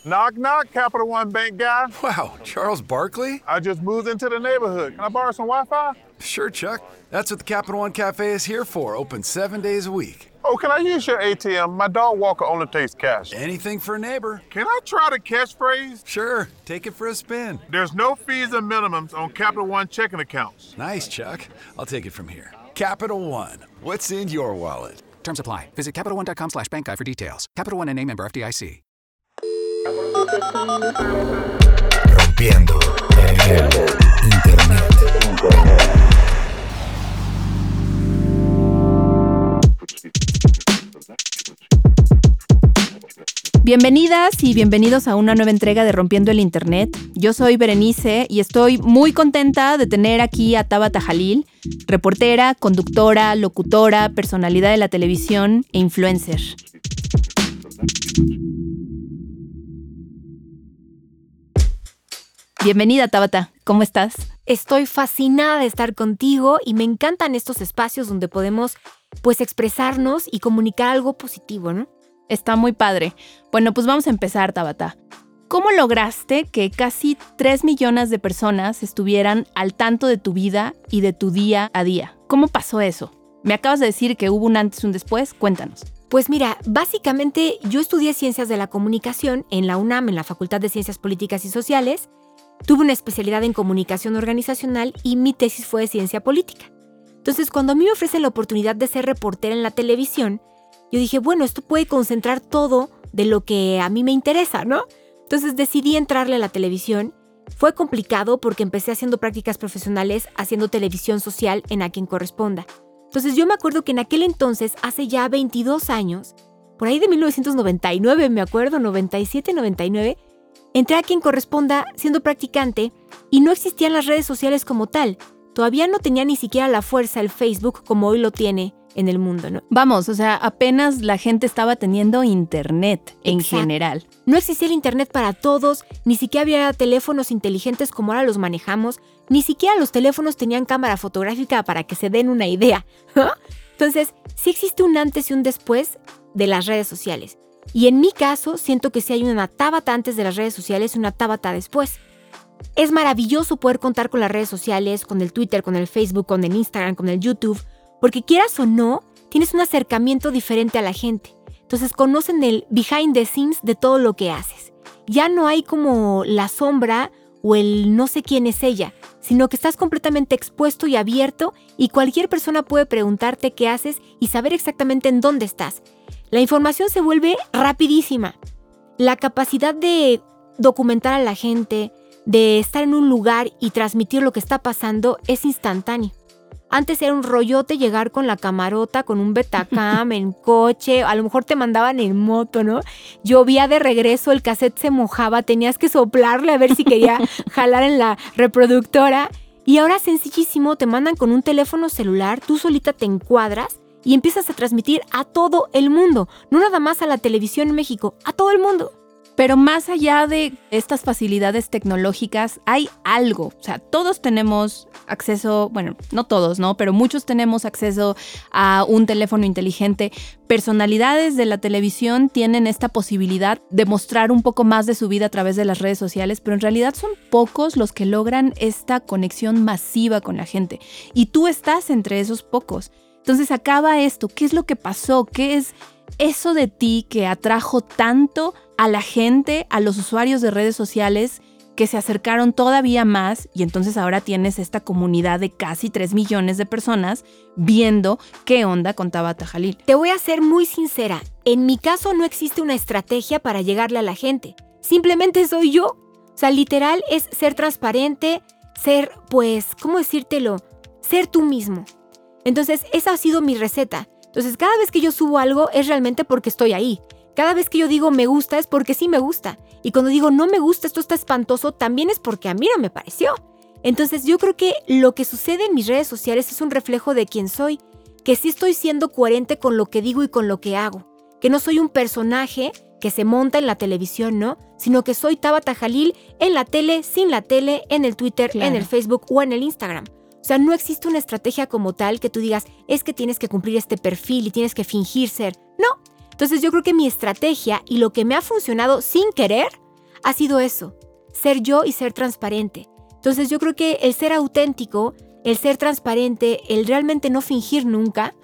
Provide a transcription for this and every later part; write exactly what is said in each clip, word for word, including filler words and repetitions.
Knock, knock, Capital One Bank guy. Wow, Charles Barkley? I just moved into the neighborhood. Can I borrow some Wi-Fi? Sure, Chuck. That's what the Capital One Cafe is here for, open seven days a week. Oh, can I use your A T M? My dog Walker only takes cash. Anything for a neighbor. Can I try the catchphrase? Sure, take it for a spin. There's no fees and minimums on Capital One checking accounts. Nice, Chuck. I'll take it from here. Capital One, what's in your wallet? Terms apply. Visit CapitalOne.com slash bank guide for details. Capital One N A member F D I C. Rompiendo el Internet. Bienvenidas y bienvenidos a una nueva entrega de Rompiendo el Internet. Yo soy Berenice y estoy muy contenta de tener aquí a Tabata Jalil, reportera, conductora, locutora, personalidad de la televisión e influencer. Bienvenida, Tabata. ¿Cómo estás? Estoy fascinada de estar contigo y me encantan estos espacios donde podemos, pues, expresarnos y comunicar algo positivo, ¿no? Está muy padre. Bueno, pues vamos a empezar, Tabata. ¿Cómo lograste que casi tres millones de personas estuvieran al tanto de tu vida y de tu día a día? ¿Cómo pasó eso? Me acabas de decir que hubo un antes y un después. Cuéntanos. Pues mira, básicamente yo estudié Ciencias de la Comunicación en la UNAM, en la Facultad de Ciencias Políticas y Sociales. Tuve una especialidad en Comunicación Organizacional y mi tesis fue de Ciencia Política. Entonces, cuando a mí me ofrecen la oportunidad de ser reportera en la televisión, yo dije, bueno, esto puede concentrar todo de lo que a mí me interesa, ¿no? Entonces decidí entrarle a la televisión. Fue complicado porque empecé haciendo prácticas profesionales, haciendo televisión social en A Quien Corresponda. Entonces yo me acuerdo que en aquel entonces, hace ya veintidós años, por ahí de mil novecientos noventa y nueve, me acuerdo, noventa y siete, noventa y nueve, entré a A Quien Corresponda siendo practicante y no existían las redes sociales como tal. Todavía no tenía ni siquiera la fuerza el Facebook como hoy lo tiene en el mundo, ¿no? Vamos, o sea, apenas la gente estaba teniendo internet en Exacto. general. No existía el internet para todos, ni siquiera había teléfonos inteligentes como ahora los manejamos, ni siquiera los teléfonos tenían cámara fotográfica para que se den una idea. Entonces, sí existe un antes y un después de las redes sociales. Y en mi caso, siento que sí hay una Tabata antes de las redes sociales y una Tabata después. Es maravilloso poder contar con las redes sociales, con el Twitter, con el Facebook, con el Instagram, con el YouTube, porque quieras o no, tienes un acercamiento diferente a la gente. Entonces conocen el behind the scenes de todo lo que haces. Ya no hay como la sombra o el no sé quién es ella, sino que estás completamente expuesto y abierto y cualquier persona puede preguntarte qué haces y saber exactamente en dónde estás. La información se vuelve rapidísima. La capacidad de documentar a la gente, de estar en un lugar y transmitir lo que está pasando es instantáneo. Antes era un rollote llegar con la camarota, con un Betacam, en coche, a lo mejor te mandaban en moto, ¿no? Llovía de regreso, el cassette se mojaba, tenías que soplarle a ver si quería jalar en la reproductora. Y ahora sencillísimo, te mandan con un teléfono celular, tú solita te encuadras y empiezas a transmitir a todo el mundo. No nada más a la televisión en México, a todo el mundo. Pero más allá de estas facilidades tecnológicas, hay algo. O sea, todos tenemos acceso, bueno, no todos, ¿no? Pero muchos tenemos acceso a un teléfono inteligente. Personalidades de la televisión tienen esta posibilidad de mostrar un poco más de su vida a través de las redes sociales, pero en realidad son pocos los que logran esta conexión masiva con la gente. Y tú estás entre esos pocos. Entonces acaba esto. ¿Qué es lo que pasó? ¿Qué es eso de ti que atrajo tanto a la gente, a los usuarios de redes sociales que se acercaron todavía más y entonces ahora tienes esta comunidad de casi tres millones de personas viendo qué onda con Tabata Jalil? Te voy a ser muy sincera. En mi caso no existe una estrategia para llegarle a la gente. Simplemente soy yo. O sea, literal es ser transparente, ser, pues, ¿cómo decírtelo? Ser tú mismo. Entonces, esa ha sido mi receta. Entonces, cada vez que yo subo algo es realmente porque estoy ahí. Cada vez que yo digo me gusta es porque sí me gusta. Y cuando digo no me gusta, esto está espantoso, también es porque a mí no me pareció. Entonces yo creo que lo que sucede en mis redes sociales es un reflejo de quién soy. Que sí estoy siendo coherente con lo que digo y con lo que hago. Que no soy un personaje que se monta en la televisión, ¿no? Sino que soy Tabata Jalil en la tele, sin la tele, en el Twitter, claro, en el Facebook o en el Instagram. O sea, no existe una estrategia como tal que tú digas, es que tienes que cumplir este perfil y tienes que fingir ser. No. Entonces yo creo que mi estrategia y lo que me ha funcionado sin querer ha sido eso, ser yo y ser transparente. Entonces yo creo que el ser auténtico, el ser transparente, el realmente no fingir nunca,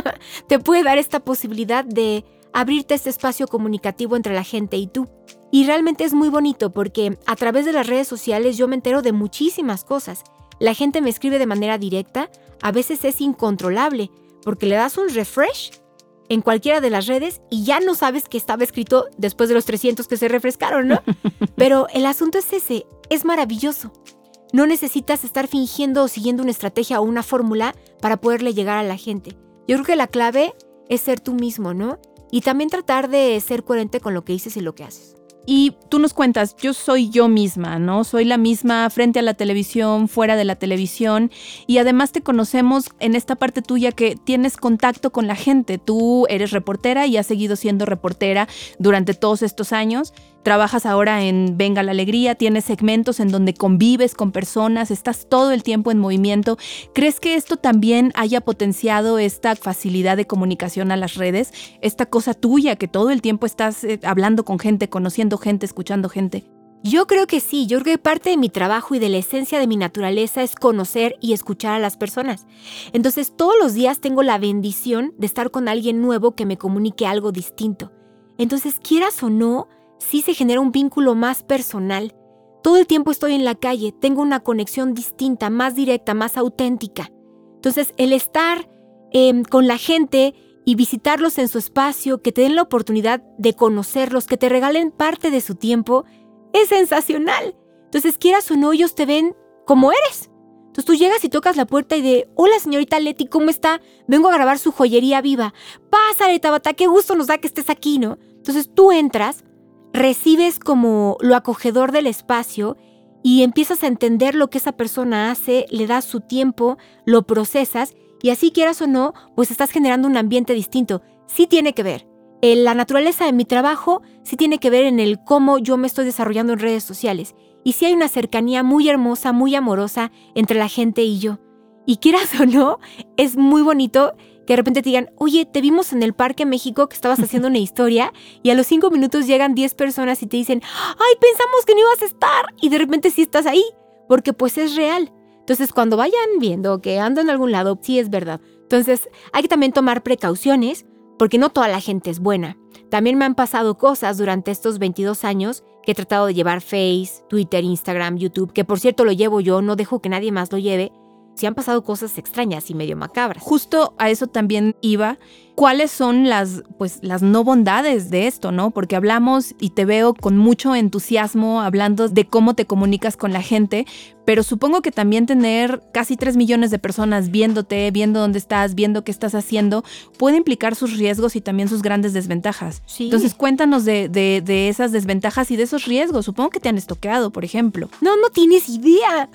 te puede dar esta posibilidad de abrirte este espacio comunicativo entre la gente y tú. Y realmente es muy bonito porque a través de las redes sociales yo me entero de muchísimas cosas. La gente me escribe de manera directa, a veces es incontrolable, porque le das un refresh en cualquiera de las redes y ya no sabes que estaba escrito después de los trescientos que se refrescaron, ¿no? Pero el asunto es ese, es maravilloso. No necesitas estar fingiendo o siguiendo una estrategia o una fórmula para poderle llegar a la gente. Yo creo que la clave es ser tú mismo, ¿no? Y también tratar de ser coherente con lo que dices y lo que haces. Y tú nos cuentas, yo soy yo misma, ¿no? Soy la misma frente a la televisión, fuera de la televisión. Y además te conocemos en esta parte tuya que tienes contacto con la gente. Tú eres reportera y has seguido siendo reportera durante todos estos años. Trabajas ahora en Venga la Alegría, tienes segmentos en donde convives con personas, estás todo el tiempo en movimiento. ¿Crees que esto también haya potenciado esta facilidad de comunicación a las redes? Esta cosa tuya que todo el tiempo estás eh, hablando con gente, conociendo gente, escuchando gente. Yo creo que sí, yo creo que parte de mi trabajo y de la esencia de mi naturaleza es conocer y escuchar a las personas. Entonces todos los días tengo la bendición de estar con alguien nuevo que me comunique algo distinto. Entonces, quieras o no, sí se genera un vínculo más personal. Todo el tiempo estoy en la calle, tengo una conexión distinta, más directa, más auténtica. Entonces, el estar eh, con la gente y visitarlos en su espacio, que te den la oportunidad de conocerlos, que te regalen parte de su tiempo, es sensacional. Entonces, quieras o no, ellos te ven como eres. Entonces, tú llegas y tocas la puerta y de, hola señorita Leti, ¿cómo está? Vengo a grabar su joyería viva. Pásale, Tabata, qué gusto nos da que estés aquí, ¿no? Entonces, tú entras, recibes como lo acogedor del espacio y empiezas a entender lo que esa persona hace, le das su tiempo, lo procesas y así quieras o no, pues estás generando un ambiente distinto. Sí tiene que ver. Eh, la naturaleza de mi trabajo sí tiene que ver en el cómo yo me estoy desarrollando en redes sociales. Y sí hay una cercanía muy hermosa, muy amorosa entre la gente y yo. Y quieras o no, es muy bonito que de repente te digan, oye, te vimos en el Parque México que estabas haciendo una historia y a los cinco minutos llegan diez personas y te dicen, ay, pensamos que no ibas a estar y de repente sí estás ahí, porque pues es real. Entonces, cuando vayan viendo que ando en algún lado, sí es verdad. Entonces, hay que también tomar precauciones porque no toda la gente es buena. También me han pasado cosas durante estos veintidós años que he tratado de llevar Face, Twitter, Instagram, YouTube, que por cierto lo llevo yo, no dejo que nadie más lo lleve. Sí han pasado cosas extrañas y medio macabras. Justo a eso también iba. ¿Cuáles son las, pues, las no bondades de esto, no? Porque hablamos y te veo con mucho entusiasmo hablando de cómo te comunicas con la gente, pero supongo que también tener casi tres millones de personas viéndote, viendo dónde estás, viendo qué estás haciendo, puede implicar sus riesgos y también sus grandes desventajas. Sí. Entonces, cuéntanos de, de, de esas desventajas y de esos riesgos. Supongo que te han estoqueado, por ejemplo. No, no tienes idea.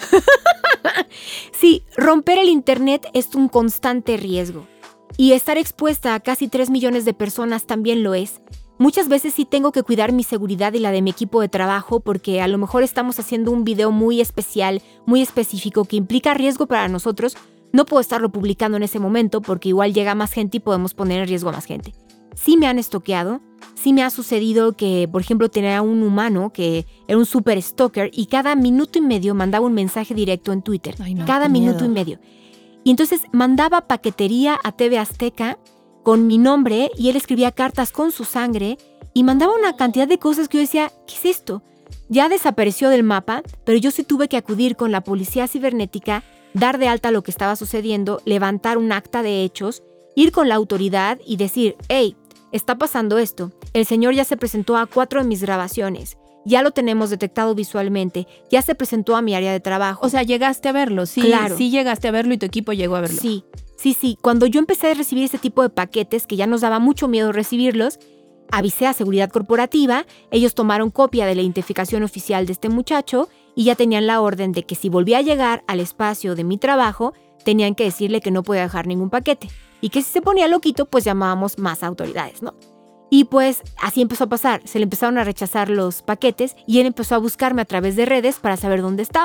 Sí, romper el internet es un constante riesgo. Y estar expuesta a casi tres millones de personas también lo es. Muchas veces sí tengo que cuidar mi seguridad y la de mi equipo de trabajo porque a lo mejor estamos haciendo un video muy especial, muy específico que implica riesgo para nosotros. No puedo estarlo publicando en ese momento porque igual llega más gente y podemos poner en riesgo a más gente. Sí me han estoqueado, sí me ha sucedido que, por ejemplo, tenía un humano que era un super stalker y cada minuto y medio mandaba un mensaje directo en Twitter. Ay, no, cada qué minuto miedo. y medio. Y entonces mandaba paquetería a T V Azteca con mi nombre y él escribía cartas con su sangre y mandaba una cantidad de cosas que yo decía, ¿qué es esto? Ya desapareció del mapa, pero yo sí tuve que acudir con la policía cibernética, dar de alta lo que estaba sucediendo, levantar un acta de hechos, ir con la autoridad y decir, hey, está pasando esto. El señor ya se presentó a cuatro de mis grabaciones. Ya lo tenemos detectado visualmente. Ya se presentó a mi área de trabajo. O sea, llegaste a verlo, sí, Claro. sí llegaste a verlo y tu equipo llegó a verlo. Sí, sí, sí. Cuando yo empecé a recibir este tipo de paquetes, que ya nos daba mucho miedo recibirlos, avisé a Seguridad Corporativa, ellos tomaron copia de la identificación oficial de este muchacho y ya tenían la orden de que si volvía a llegar al espacio de mi trabajo, tenían que decirle que no podía dejar ningún paquete. Y que si se ponía loquito, pues llamábamos más autoridades, ¿no? Y pues así empezó a pasar, se le empezaron a rechazar los paquetes y él empezó a buscarme a través de redes para saber dónde estaba.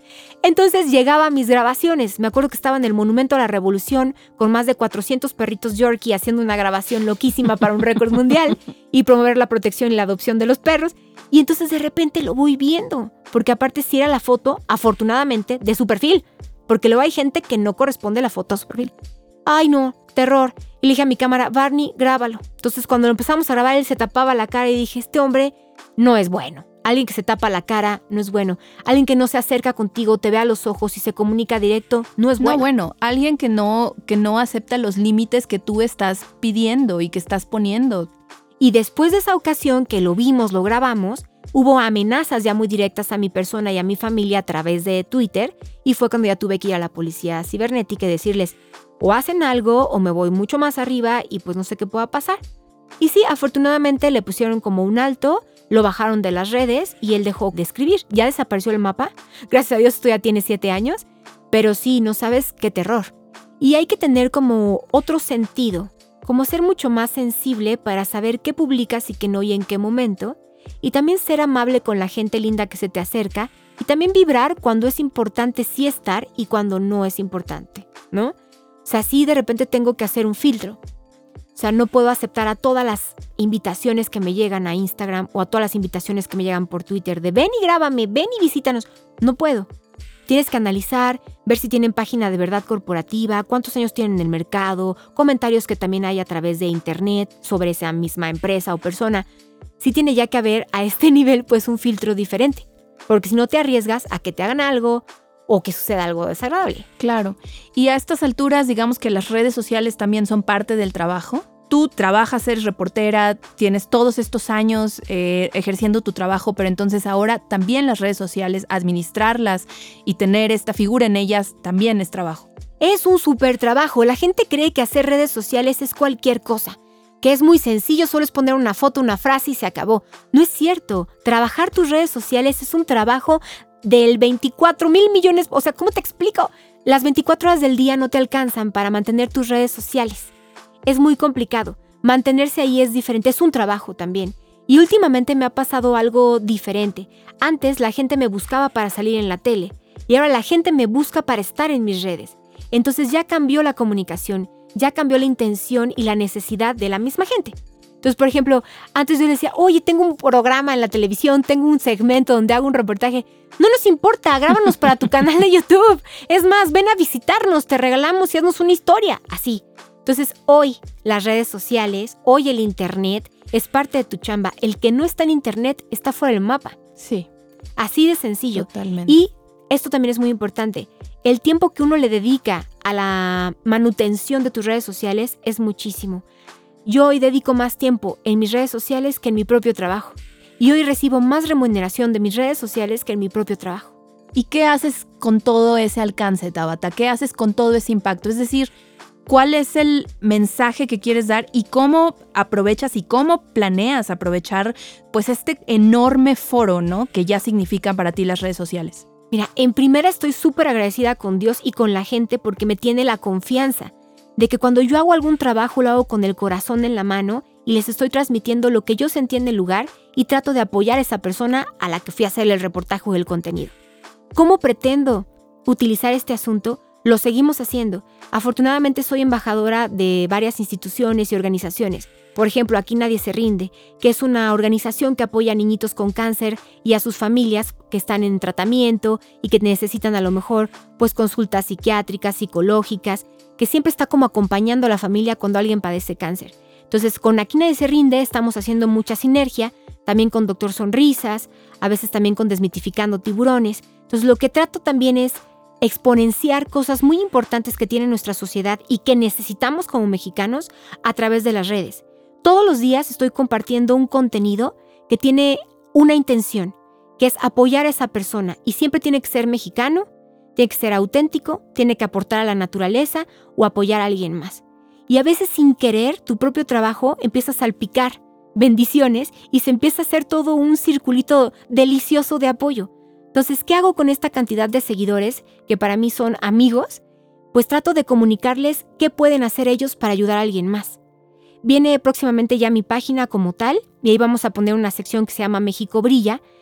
Entonces llegaba a mis grabaciones. Me acuerdo que estaba en el Monumento a la Revolución con más de cuatrocientos perritos Yorkie haciendo una grabación loquísima para un récord mundial y promover la protección y la adopción de los perros. Y entonces de repente lo voy viendo, porque aparte sí era la foto, afortunadamente, de su perfil, porque luego hay gente que no corresponde la foto a su perfil. Ay no, terror. Y le dije a mi cámara, Barney, grábalo. Entonces cuando lo empezamos a grabar, él se tapaba la cara y dije, este hombre no es bueno. Alguien que se tapa la cara no es bueno. Alguien que no se acerca contigo, te ve a los ojos y se comunica directo no es bueno. No, bueno, alguien que no, que no acepta los límites que tú estás pidiendo y que estás poniendo. Y después de esa ocasión que lo vimos, lo grabamos, hubo amenazas ya muy directas a mi persona y a mi familia a través de Twitter, y fue cuando ya tuve que ir a la policía cibernética y decirles, o hacen algo o me voy mucho más arriba y pues no sé qué pueda pasar. Y sí, afortunadamente le pusieron como un alto, lo bajaron de las redes y él dejó de escribir. Ya desapareció el mapa. Gracias a Dios esto ya tiene siete años. Pero sí, no sabes qué terror. Y hay que tener como otro sentido, como ser mucho más sensible para saber qué publicas y qué no y en qué momento. Y también ser amable con la gente linda que se te acerca. Y también vibrar cuando es importante sí estar y cuando no es importante, ¿no? O sea, sí de repente tengo que hacer un filtro. O sea, no puedo aceptar a todas las invitaciones que me llegan a Instagram o a todas las invitaciones que me llegan por Twitter de ven y grábame, ven y visítanos. No puedo. Tienes que analizar, ver si tienen página de verdad corporativa, cuántos años tienen en el mercado, comentarios que también hay a través de internet sobre esa misma empresa o persona. Sí tiene ya que haber a este nivel pues un filtro diferente, porque si no te arriesgas a que te hagan algo o que suceda algo desagradable. Claro. Y a estas alturas, digamos que las redes sociales también son parte del trabajo. Tú trabajas, eres reportera, tienes todos estos años eh, ejerciendo tu trabajo, pero entonces ahora también las redes sociales, administrarlas y tener esta figura en ellas también es trabajo. Es un súper trabajo. La gente cree que hacer redes sociales es cualquier cosa, que es muy sencillo, solo es poner una foto, una frase y se acabó. No es cierto. Trabajar tus redes sociales es un trabajo del veinticuatro mil millones, o sea, ¿cómo te explico? Las veinticuatro horas del día no te alcanzan para mantener tus redes sociales. Es muy complicado. Mantenerse ahí es diferente, es un trabajo también. Y últimamente me ha pasado algo diferente. Antes la gente me buscaba para salir en la tele y ahora la gente me busca para estar en mis redes. Entonces ya cambió la comunicación, ya cambió la intención y la necesidad de la misma gente. Entonces, por ejemplo, antes yo decía, oye, tengo un programa en la televisión, tengo un segmento donde hago un reportaje. No nos importa, grábanos para tu canal de YouTube. Es más, ven a visitarnos, te regalamos y haznos una historia. Así. Entonces, hoy las redes sociales, hoy el internet es parte de tu chamba. El que no está en internet está fuera del mapa. Sí. Así de sencillo. Totalmente. Y esto también es muy importante. El tiempo que uno le dedica a la manutención de tus redes sociales es muchísimo. Yo hoy dedico más tiempo en mis redes sociales que en mi propio trabajo. Y hoy recibo más remuneración de mis redes sociales que en mi propio trabajo. ¿Y qué haces con todo ese alcance, Tabata? ¿Qué haces con todo ese impacto? Es decir, ¿cuál es el mensaje que quieres dar y cómo aprovechas y cómo planeas aprovechar pues este enorme foro, ¿no? Que ya significan para ti las redes sociales? Mira, en primera estoy súper agradecida con Dios y con la gente porque me tiene la confianza de que cuando yo hago algún trabajo lo hago con el corazón en la mano y les estoy transmitiendo lo que yo sentí en el lugar y trato de apoyar a esa persona a la que fui a hacer el reportaje o el contenido. ¿Cómo pretendo utilizar este asunto? Lo seguimos haciendo. Afortunadamente soy embajadora de varias instituciones y organizaciones. Por ejemplo, Aquí Nadie Se Rinde, que es una organización que apoya a niñitos con cáncer y a sus familias que están en tratamiento y que necesitan a lo mejor pues consultas psiquiátricas, psicológicas, que siempre está como acompañando a la familia cuando alguien padece cáncer. Entonces, con Aquí Nadie Se Rinde estamos haciendo mucha sinergia, también con Doctor Sonrisas, a veces también con Desmitificando Tiburones. Entonces, lo que trato también es exponenciar cosas muy importantes que tiene nuestra sociedad y que necesitamos como mexicanos a través de las redes. Todos los días estoy compartiendo un contenido que tiene una intención, que es apoyar a esa persona y siempre tiene que ser mexicano, tiene que ser auténtico, tiene que aportar a la naturaleza o apoyar a alguien más. Y a veces sin querer tu propio trabajo empieza a salpicar bendiciones y se empieza a hacer todo un circulito delicioso de apoyo. Entonces, ¿qué hago con esta cantidad de seguidores que para mí son amigos? Pues trato de comunicarles qué pueden hacer ellos para ayudar a alguien más. Viene próximamente ya mi página como tal y ahí vamos a poner una sección que se llama México Brilla,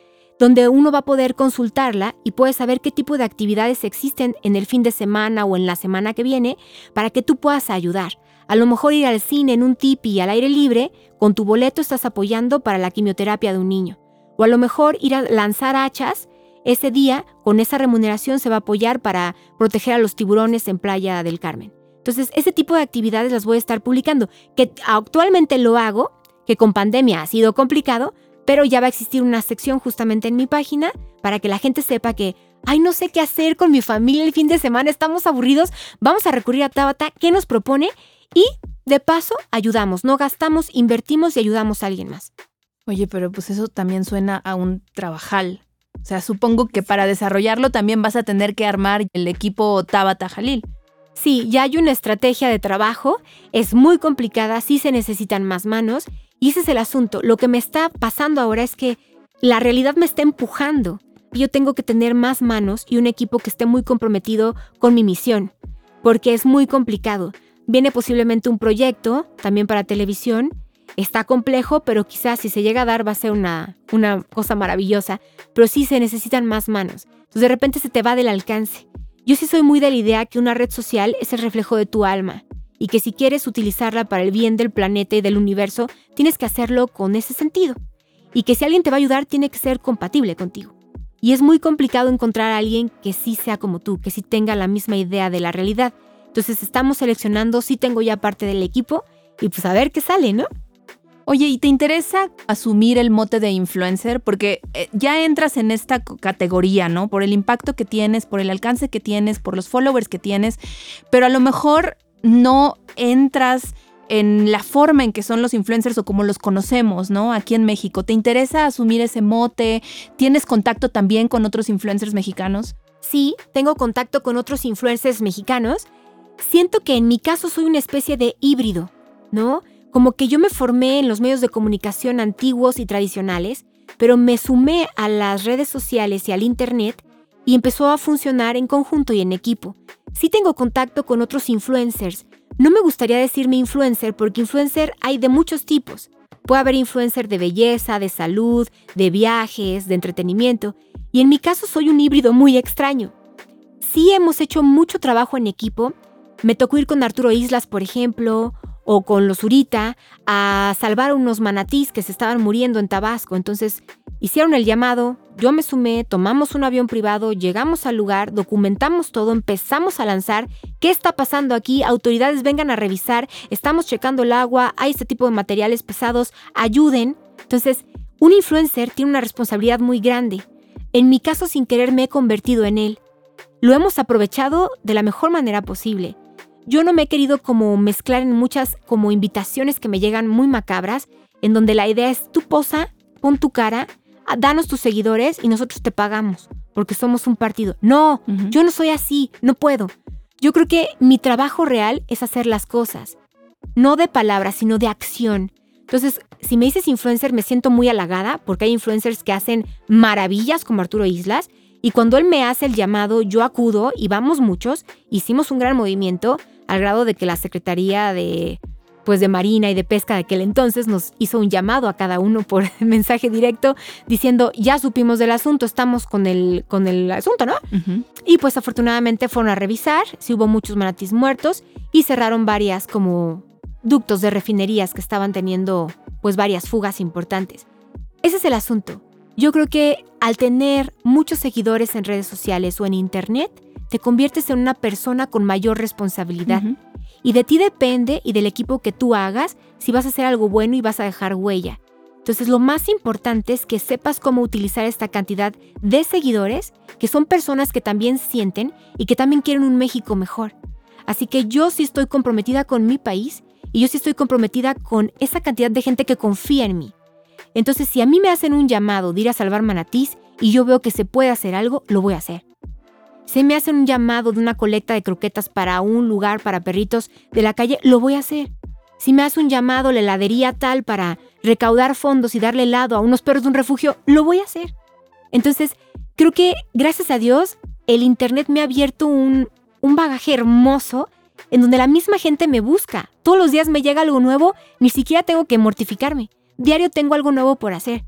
donde uno va a poder consultarla y puedes saber qué tipo de actividades existen en el fin de semana o en la semana que viene para que tú puedas ayudar. A lo mejor ir al cine en un tipi al aire libre, con tu boleto estás apoyando para la quimioterapia de un niño. O a lo mejor ir a lanzar hachas, ese día con esa remuneración se va a apoyar para proteger a los tiburones en Playa del Carmen. Entonces, ese tipo de actividades las voy a estar publicando, que actualmente lo hago, que con pandemia ha sido complicado, pero ya va a existir una sección justamente en mi página para que la gente sepa que, ay, no sé qué hacer con mi familia el fin de semana, estamos aburridos, vamos a recurrir a Tabata, ¿qué nos propone? Y de paso ayudamos, no gastamos, invertimos y ayudamos a alguien más. Oye, pero pues eso también suena a un trabajal. O sea, supongo que para desarrollarlo también vas a tener que armar el equipo Tabata Jalil. Sí, ya hay una estrategia de trabajo, es muy complicada, sí se necesitan más manos y ese es el asunto. Lo que me está pasando ahora es que la realidad me está empujando. Yo tengo que tener más manos y un equipo que esté muy comprometido con mi misión, porque es muy complicado. Viene posiblemente un proyecto, también para televisión. Está complejo, pero quizás si se llega a dar va a ser una, una cosa maravillosa. Pero sí se necesitan más manos. Entonces de repente se te va del alcance. Yo sí soy muy de la idea que una red social es el reflejo de tu alma. Y que si quieres utilizarla para el bien del planeta y del universo, tienes que hacerlo con ese sentido. Y que si alguien te va a ayudar, tiene que ser compatible contigo. Y es muy complicado encontrar a alguien que sí sea como tú, que sí tenga la misma idea de la realidad. Entonces estamos seleccionando, sí tengo ya parte del equipo y pues a ver qué sale, ¿no? Oye, ¿y te interesa asumir el mote de influencer? Porque eh, ya entras en esta c- categoría, ¿no? Por el impacto que tienes, por el alcance que tienes, por los followers que tienes, pero a lo mejor no entras en la forma en que son los influencers o como los conocemos, ¿no? Aquí en México. ¿Te interesa asumir ese mote? ¿Tienes contacto también con otros influencers mexicanos? Sí, tengo contacto con otros influencers mexicanos. Siento que en mi caso soy una especie de híbrido, ¿no? Como que yo me formé en los medios de comunicación antiguos y tradicionales, pero me sumé a las redes sociales y al internet y empezó a funcionar en conjunto y en equipo. Sí tengo contacto con otros influencers. No me gustaría decirme influencer porque influencer hay de muchos tipos. Puede haber influencer de belleza, de salud, de viajes, de entretenimiento. Y en mi caso soy un híbrido muy extraño. Sí hemos hecho mucho trabajo en equipo. Me tocó ir con Arturo Islas, por ejemplo, o con los Zurita, a salvar a unos manatís que se estaban muriendo en Tabasco. Entonces, hicieron el llamado, yo me sumé, tomamos un avión privado, llegamos al lugar, documentamos todo, empezamos a lanzar. ¿Qué está pasando aquí? Autoridades, vengan a revisar, estamos checando el agua, hay este tipo de materiales pesados, ayuden. Entonces, un influencer tiene una responsabilidad muy grande. En mi caso, sin querer, me he convertido en él. Lo hemos aprovechado de la mejor manera posible. Yo no me he querido como mezclar en muchas como invitaciones que me llegan muy macabras, en donde la idea es tú posa, pon tu cara, danos tus seguidores y nosotros te pagamos, porque somos un partido. No, uh-huh. Yo no soy así, no puedo. Yo creo que mi trabajo real es hacer las cosas, no de palabras, sino de acción. Entonces, si me dices influencer, me siento muy halagada, porque hay influencers que hacen maravillas como Arturo Islas, y cuando él me hace el llamado, yo acudo y vamos muchos, hicimos un gran movimiento, al grado de que la Secretaría de, pues de Marina y de Pesca de aquel entonces nos hizo un llamado a cada uno por mensaje directo diciendo, ya supimos del asunto, estamos con el, con el asunto, ¿no? Uh-huh. Y pues afortunadamente fueron a revisar, si hubo muchos manatís muertos y cerraron varias como ductos de refinerías que estaban teniendo pues varias fugas importantes. Ese es el asunto. Yo creo que al tener muchos seguidores en redes sociales o en internet, te conviertes en una persona con mayor responsabilidad. Uh-huh. Y de ti depende y del equipo que tú hagas si vas a hacer algo bueno y vas a dejar huella. Entonces lo más importante es que sepas cómo utilizar esta cantidad de seguidores, que son personas que también sienten y que también quieren un México mejor. Así que yo sí estoy comprometida con mi país y yo sí estoy comprometida con esa cantidad de gente que confía en mí. Entonces si a mí me hacen un llamado de ir a salvar manatís y yo veo que se puede hacer algo, lo voy a hacer. Si me hacen un llamado de una colecta de croquetas para un lugar para perritos de la calle, lo voy a hacer. Si me hace un llamado la heladería tal para recaudar fondos y darle helado a unos perros de un refugio, lo voy a hacer. Entonces, creo que, gracias a Dios, el internet me ha abierto un, un bagaje hermoso en donde la misma gente me busca. Todos los días me llega algo nuevo, ni siquiera tengo que mortificarme. Diario tengo algo nuevo por hacer.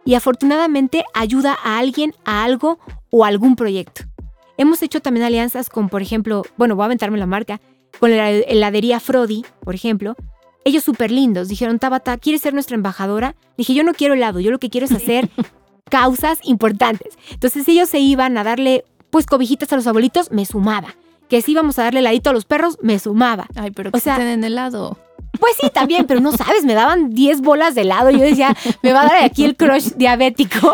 y afortunadamente ayuda a alguien, a algo o a algún proyecto. Hemos hecho también alianzas con, por ejemplo, bueno, voy a aventarme la marca, con la heladería Frodi, por ejemplo. Ellos súper lindos, dijeron, Tabata, ¿quieres ser nuestra embajadora? Dije, yo no quiero helado, yo lo que quiero es hacer causas importantes. Entonces ellos se iban a darle, pues, cobijitas a los abuelitos, me sumaba. Que si íbamos a darle heladito a los perros, me sumaba. Ay, pero que o sea, se den helado. Pues sí, también, pero no sabes, me daban diez bolas de helado. Yo decía, me va a dar aquí el crush diabético.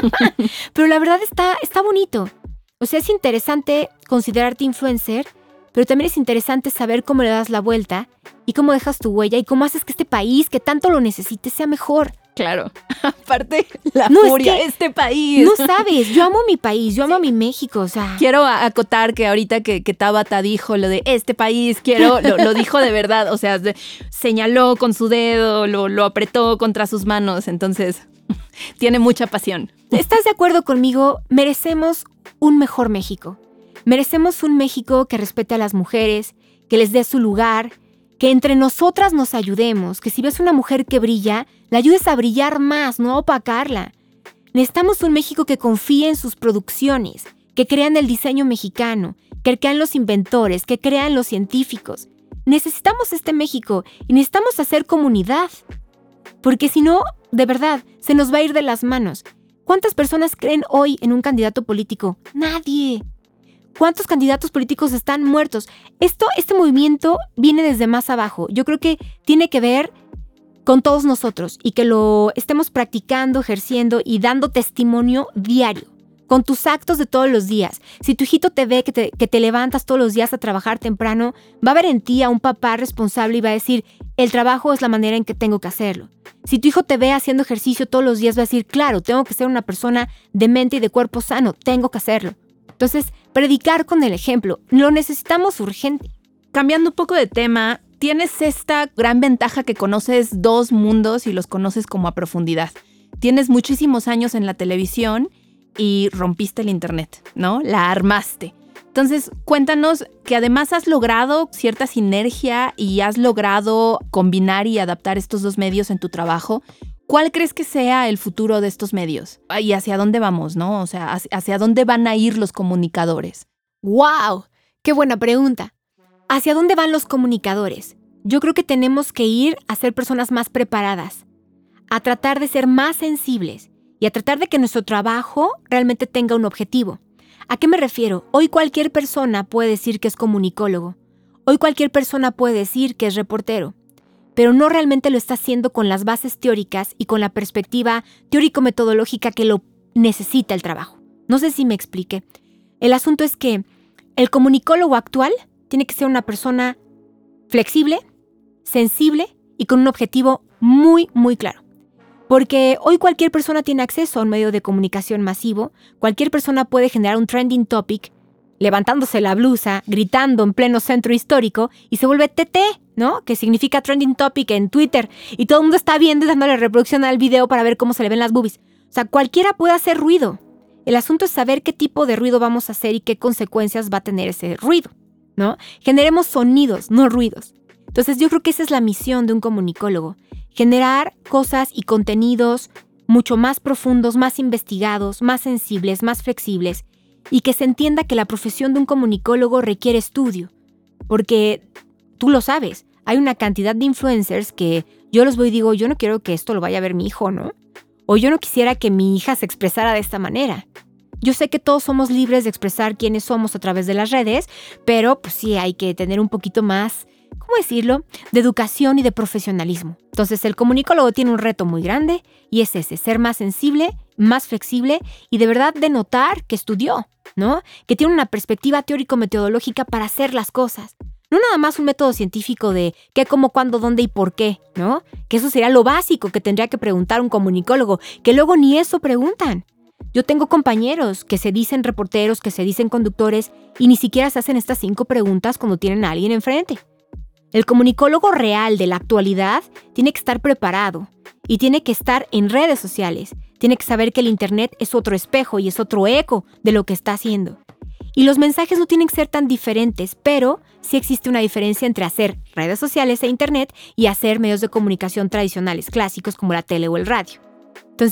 Pero la verdad está, está bonito. O sea, es interesante considerarte influencer, pero también es interesante saber cómo le das la vuelta y cómo dejas tu huella y cómo haces que este país, que tanto lo necesite, sea mejor. Claro. Aparte, la No, furia, es que este país. No sabes, yo amo mi país, yo amo a mi México, o sea... Quiero acotar que ahorita que, que Tabata dijo lo de este país, quiero, lo, lo dijo de verdad, o sea, de, señaló con su dedo, lo, lo apretó contra sus manos, entonces tiene mucha pasión. ¿Estás de acuerdo conmigo? Merecemos un mejor México. Merecemos un México que respete a las mujeres, que les dé su lugar, que entre nosotras nos ayudemos, que si ves una mujer que brilla, la ayudes a brillar más, no a opacarla. Necesitamos un México que confíe en sus producciones, que crea en el diseño mexicano, que crea en los inventores, que crea en los científicos. Necesitamos este México y necesitamos hacer comunidad. Porque si no, de verdad, se nos va a ir de las manos. ¿Cuántas personas creen hoy en un candidato político? Nadie. ¿Cuántos candidatos políticos están muertos? Esto, este movimiento viene desde más abajo. Yo creo que tiene que ver con todos nosotros y que lo estemos practicando, ejerciendo y dando testimonio diario, con tus actos de todos los días. Si tu hijito te ve que te, que te levantas todos los días a trabajar temprano, va a ver en ti a un papá responsable y va a decir, el trabajo es la manera en que tengo que hacerlo. Si tu hijo te ve haciendo ejercicio todos los días, va a decir, claro, tengo que ser una persona de mente y de cuerpo sano, tengo que hacerlo. Entonces, predicar con el ejemplo, lo necesitamos urgente. Cambiando un poco de tema, tienes esta gran ventaja que conoces dos mundos y los conoces como a profundidad. Tienes muchísimos años en la televisión y rompiste el internet, ¿no? La armaste. Entonces, cuéntanos que además has logrado cierta sinergia y has logrado combinar y adaptar estos dos medios en tu trabajo. ¿Cuál crees que sea el futuro de estos medios? ¿Y hacia dónde vamos, no? O sea, ¿hacia dónde van a ir los comunicadores? ¡Wow! ¡Qué buena pregunta! ¿Hacia dónde van los comunicadores? Yo creo que tenemos que ir a ser personas más preparadas, a tratar de ser más sensibles y a tratar de que nuestro trabajo realmente tenga un objetivo. ¿A qué me refiero? Hoy cualquier persona puede decir que es comunicólogo. Hoy cualquier persona puede decir que es reportero. Pero no realmente lo está haciendo con las bases teóricas y con la perspectiva teórico-metodológica que lo necesita el trabajo. No sé si me expliqué. El asunto es que el comunicólogo actual tiene que ser una persona flexible, sensible y con un objetivo muy, muy claro. Porque hoy cualquier persona tiene acceso a un medio de comunicación masivo, cualquier persona puede generar un trending topic, levantándose la blusa, gritando en pleno centro histórico y se vuelve T T, ¿no? Que significa trending topic en Twitter y todo el mundo está viendo y dándole reproducción al video para ver cómo se le ven las boobies. O sea, cualquiera puede hacer ruido. El asunto es saber qué tipo de ruido vamos a hacer y qué consecuencias va a tener ese ruido, ¿no? Generemos sonidos, no ruidos. Entonces yo creo que esa es la misión de un comunicólogo. Generar cosas y contenidos mucho más profundos, más investigados, más sensibles, más flexibles y que se entienda que la profesión de un comunicólogo requiere estudio. Porque tú lo sabes, hay una cantidad de influencers que yo los voy y digo, yo no quiero que esto lo vaya a ver mi hijo, ¿no? O yo no quisiera que mi hija se expresara de esta manera. Yo sé que todos somos libres de expresar quiénes somos a través de las redes, pero pues sí hay que tener un poquito más, ¿cómo decirlo?, de educación y de profesionalismo. Entonces el comunicólogo tiene un reto muy grande y es ese, ser más sensible, más flexible y de verdad denotar que estudió, ¿no? Que tiene una perspectiva teórico-metodológica para hacer las cosas. No nada más un método científico de qué, cómo, cuándo, dónde y por qué, ¿no? Que eso sería lo básico que tendría que preguntar un comunicólogo, que luego ni eso preguntan. Yo tengo compañeros que se dicen reporteros, que se dicen conductores y ni siquiera se hacen estas cinco preguntas cuando tienen a alguien enfrente. El comunicólogo real de la actualidad tiene que estar preparado y tiene que estar en redes sociales. Tiene que saber que el internet es otro espejo y es otro eco de lo que está haciendo. Y los mensajes no tienen que ser tan diferentes, pero sí existe una diferencia entre hacer redes sociales e internet y hacer medios de comunicación tradicionales clásicos como la tele o el radio. Entonces,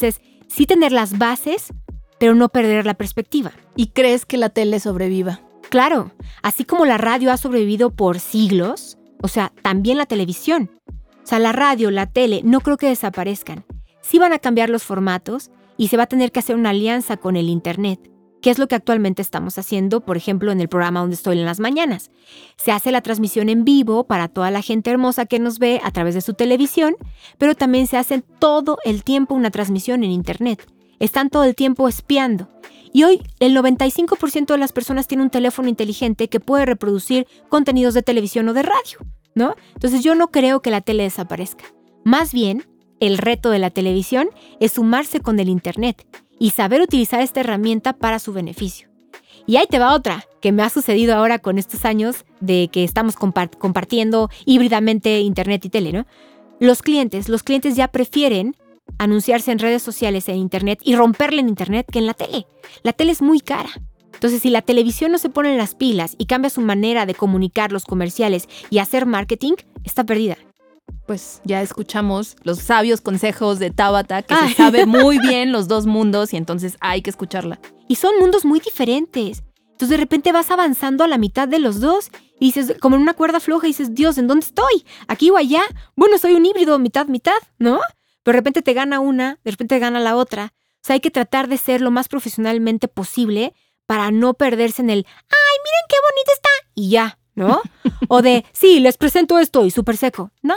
sí tener las bases, pero no perder la perspectiva. ¿Y crees que la tele sobreviva? Claro, así como la radio ha sobrevivido por siglos, o sea, también la televisión. O sea, la radio, la tele, no creo que desaparezcan. Sí van a cambiar los formatos y se va a tener que hacer una alianza con el internet, que es lo que actualmente estamos haciendo, por ejemplo, en el programa donde estoy en las mañanas. Se hace la transmisión en vivo para toda la gente hermosa que nos ve a través de su televisión, pero también se hace todo el tiempo una transmisión en internet. Están todo el tiempo espiando. Y hoy el noventa y cinco por ciento de las personas tiene un teléfono inteligente que puede reproducir contenidos de televisión o de radio, ¿no? Entonces yo no creo que la tele desaparezca. Más bien, el reto de la televisión es sumarse con el internet y saber utilizar esta herramienta para su beneficio. Y ahí te va otra, que me ha sucedido ahora con estos años de que estamos compart- compartiendo híbridamente internet y tele, ¿no? Los clientes, los clientes ya prefieren anunciarse en redes sociales, en internet y romperle en internet que en la tele. La tele es muy cara. Entonces, si la televisión no se pone en las pilas y cambia su manera de comunicar los comerciales y hacer marketing, está perdida. Pues ya escuchamos los sabios consejos de Tabata, que Ay. se sabe muy bien los dos mundos y entonces hay que escucharla. Y son mundos muy diferentes. Entonces, de repente vas avanzando a la mitad de los dos y dices, como en una cuerda floja, y dices, Dios, ¿en dónde estoy? ¿Aquí o allá? Bueno, soy un híbrido, mitad, mitad, ¿no? Pero de repente te gana una, de repente te gana la otra. O sea, hay que tratar de ser lo más profesionalmente posible para no perderse en el, ¡ay, miren qué bonito está! Y ya, ¿no? O de, sí, les presento esto y súper seco. No.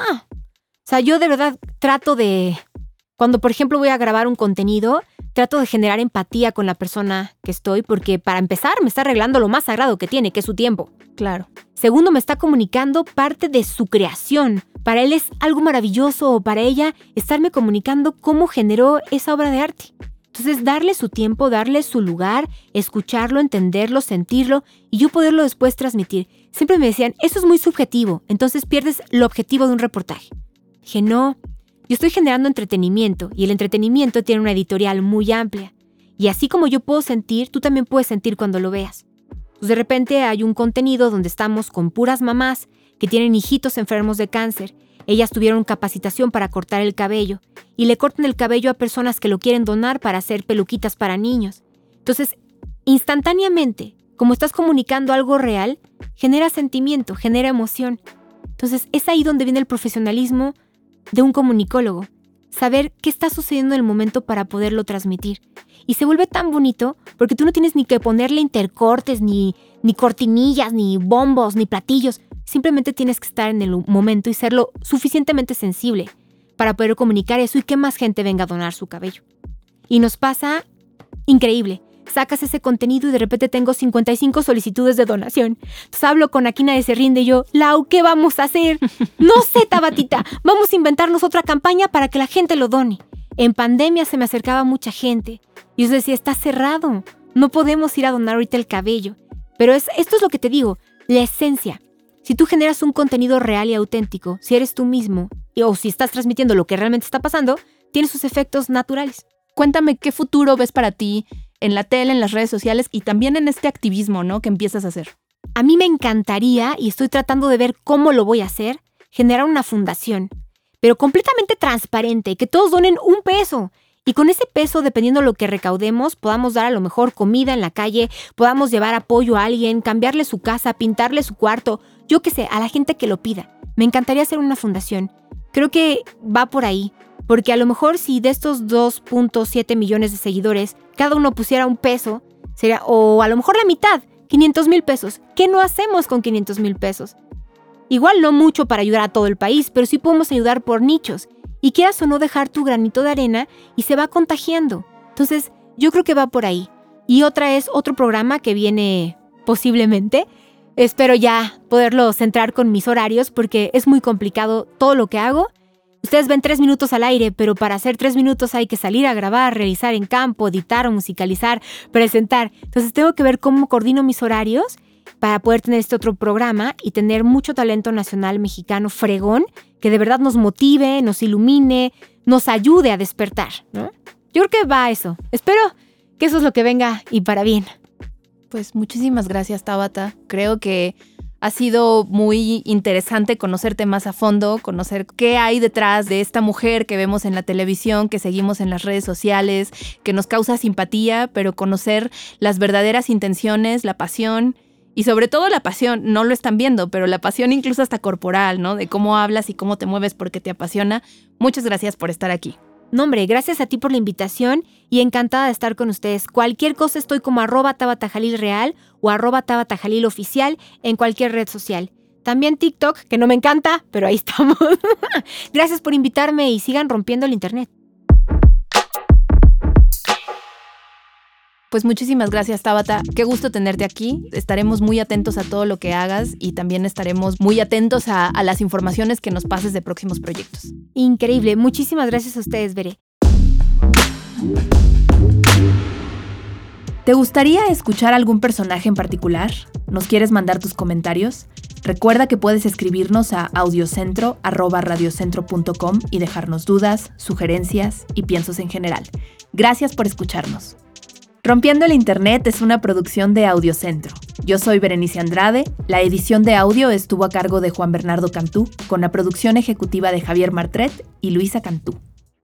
O sea, yo de verdad trato de, cuando por ejemplo voy a grabar un contenido, trato de generar empatía con la persona que estoy, porque para empezar me está arreglando lo más sagrado que tiene, que es su tiempo. Claro. Segundo, me está comunicando parte de su creación. Para él es algo maravilloso, o para ella estarme comunicando cómo generó esa obra de arte. Entonces, darle su tiempo, darle su lugar, escucharlo, entenderlo, sentirlo y yo poderlo después transmitir. Siempre me decían, eso es muy subjetivo, entonces pierdes lo objetivo de un reportaje. Dije, no, yo estoy generando entretenimiento y el entretenimiento tiene una editorial muy amplia. Y así como yo puedo sentir, tú también puedes sentir cuando lo veas. Pues de repente hay un contenido donde estamos con puras mamás que tienen hijitos enfermos de cáncer. Ellas tuvieron capacitación para cortar el cabello y le cortan el cabello a personas que lo quieren donar para hacer peluquitas para niños. Entonces, instantáneamente, como estás comunicando algo real, genera sentimiento, genera emoción. Entonces, es ahí donde viene el profesionalismo de un comunicólogo. Saber qué está sucediendo en el momento para poderlo transmitir. Y se vuelve tan bonito porque tú no tienes ni que ponerle intercortes, ni, ni cortinillas, ni bombos, ni platillos. Simplemente tienes que estar en el momento y serlo suficientemente sensible para poder comunicar eso y que más gente venga a donar su cabello. Y nos pasa increíble. Sacas ese contenido y de repente tengo cincuenta y cinco solicitudes de donación. Entonces hablo con Aquí Nadie Se Rinde y yo, Lau, ¿qué vamos a hacer? No sé, Tabatita, vamos a inventarnos otra campaña para que la gente lo done. En pandemia se me acercaba mucha gente. Y yo decía, está cerrado, no podemos ir a donar ahorita el cabello. Pero es, esto es lo que te digo, la esencia. Si tú generas un contenido real y auténtico, si eres tú mismo, o si estás transmitiendo lo que realmente está pasando, tiene sus efectos naturales. Cuéntame qué futuro ves para ti en la tele, en las redes sociales y también en este activismo, ¿no?, que empiezas a hacer. A mí me encantaría, y estoy tratando de ver cómo lo voy a hacer, generar una fundación, pero completamente transparente, que todos donen un peso. Y con ese peso, dependiendo de lo que recaudemos, podamos dar a lo mejor comida en la calle, podamos llevar apoyo a alguien, cambiarle su casa, pintarle su cuarto, yo qué sé, a la gente que lo pida. Me encantaría hacer una fundación. Creo que va por ahí, porque a lo mejor si de estos dos punto siete millones de seguidores, cada uno pusiera un peso, sería, o a lo mejor la mitad, quinientos mil pesos. ¿Qué no hacemos con quinientos mil pesos? Igual no mucho para ayudar a todo el país, pero sí podemos ayudar por nichos. Y quieras o no dejar tu granito de arena y se va contagiando. Entonces, yo creo que va por ahí. Y otra es otro programa que viene posiblemente. Espero ya poderlo centrar con mis horarios porque es muy complicado todo lo que hago. Ustedes ven tres minutos al aire, pero para hacer tres minutos hay que salir a grabar, realizar en campo, editar o musicalizar, presentar. Entonces tengo que ver cómo coordino mis horarios para poder tener este otro programa y tener mucho talento nacional mexicano fregón que de verdad nos motive, nos ilumine, nos ayude a despertar, ¿no? Yo creo que va a eso. Espero que eso es lo que venga y para bien. Pues muchísimas gracias, Tabata. Creo que Ha sido muy interesante conocerte más a fondo, conocer qué hay detrás de esta mujer que vemos en la televisión, que seguimos en las redes sociales, que nos causa simpatía, pero conocer las verdaderas intenciones, la pasión y sobre todo la pasión, no lo están viendo, pero la pasión incluso hasta corporal, ¿no? De cómo hablas y cómo te mueves porque te apasiona. Muchas gracias por estar aquí. No, hombre, gracias a ti por la invitación y encantada de estar con ustedes. Cualquier cosa estoy como arroba Tabata Jalil Real o arroba Tabata Jalil Oficial en cualquier red social. También TikTok, que no me encanta, pero ahí estamos. Gracias por invitarme y sigan rompiendo el internet. Pues muchísimas gracias, Tabata. Qué gusto tenerte aquí. Estaremos muy atentos a todo lo que hagas y también estaremos muy atentos a, a las informaciones que nos pases de próximos proyectos. Increíble. Muchísimas gracias a ustedes, Veré. ¿Te gustaría escuchar algún personaje en particular? ¿Nos quieres mandar tus comentarios? Recuerda que puedes escribirnos a audiocentro arroba radiocentro punto com y dejarnos dudas, sugerencias y piensos en general. Gracias por escucharnos. Rompiendo el Internet es una producción de Audiocentro. Yo soy Berenice Andrade, la edición de audio estuvo a cargo de Juan Bernardo Cantú, con la producción ejecutiva de Javier Martret y Luisa Cantú.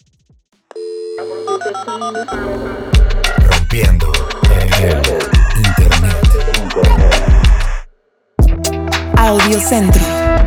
Rompiendo el Internet. Audiocentro.